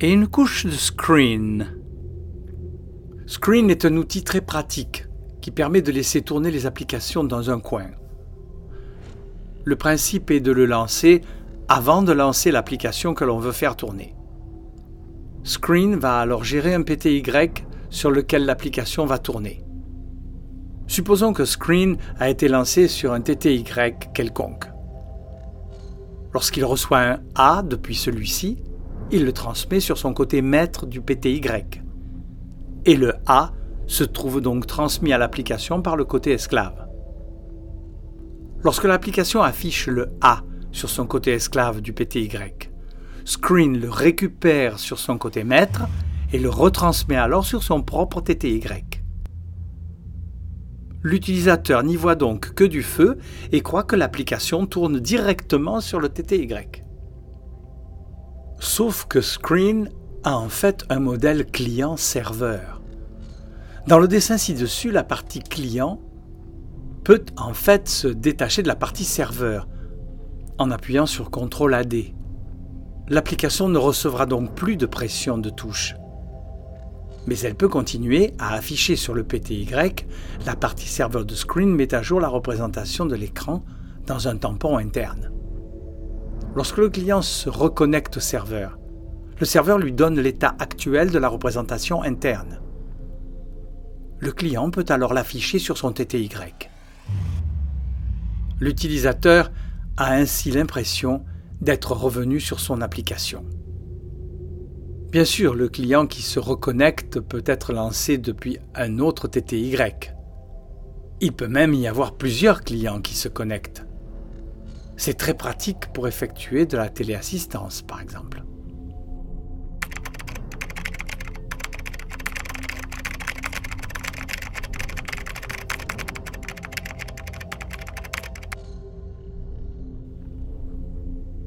et une couche de screen. Screen est un outil très pratique qui permet de laisser tourner les applications dans un coin. Le principe est de le lancer avant de lancer l'application que l'on veut faire tourner. Screen va alors gérer un PTY sur lequel l'application va tourner. Supposons que Screen a été lancé sur un TTY quelconque. Lorsqu'il reçoit un A depuis celui-ci, il le transmet sur son côté maître du PTY. Et le A se trouve donc transmis à l'application par le côté esclave. Lorsque l'application affiche le A sur son côté esclave du PTY, Screen le récupère sur son côté maître et le retransmet alors sur son propre TTY. L'utilisateur n'y voit donc que du feu et croit que l'application tourne directement sur le TTY. Sauf que Screen a en fait un modèle client-serveur. Dans le dessin ci-dessus, la partie client peut en fait se détacher de la partie serveur en appuyant sur CTRL-AD. L'application ne recevra donc plus de pression de touche. Mais elle peut continuer à afficher sur le PTY. La partie serveur de Screen met à jour la représentation de l'écran dans un tampon interne. Lorsque le client se reconnecte au serveur, le serveur lui donne l'état actuel de la représentation interne. Le client peut alors l'afficher sur son TTY. L'utilisateur a ainsi l'impression d'être revenu sur son application. Bien sûr, le client qui se reconnecte peut être lancé depuis un autre TTY. Il peut même y avoir plusieurs clients qui se connectent. C'est très pratique pour effectuer de la téléassistance, par exemple.